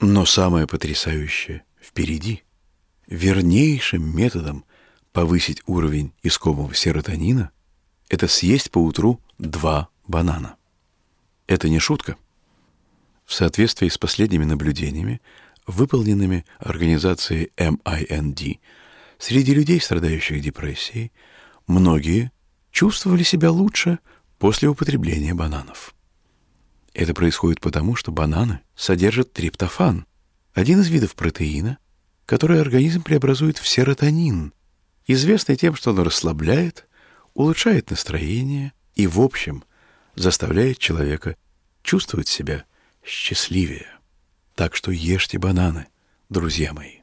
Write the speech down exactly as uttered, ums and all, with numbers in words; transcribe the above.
Но самое потрясающее впереди. Вернейшим методом повысить уровень искомого серотонина – это съесть поутру два банана. Это не шутка. В соответствии с последними наблюдениями, выполненными организацией эм ай эн ди, среди людей, страдающих депрессией, многие чувствовали себя лучше после употребления бананов. Это происходит потому, что бананы содержат триптофан, один из видов протеина, который организм преобразует в серотонин, известный тем, что он расслабляет, улучшает настроение и, в общем, заставляет человека чувствовать себя счастливее. Так что ешьте бананы, друзья мои.